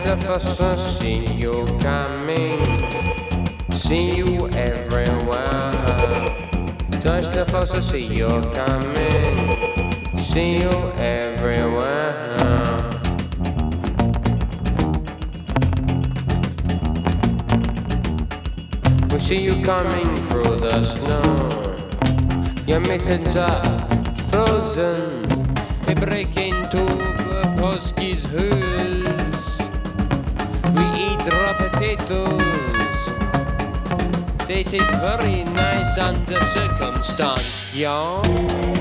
the first to see you coming, see you everywhere. Just the first to see you coming, see you everywhere. We see you coming through the snow. Your mittens are frozen. We break into Polski's hoods. We eat raw potatoes. They taste very nice under circumstance, yeah.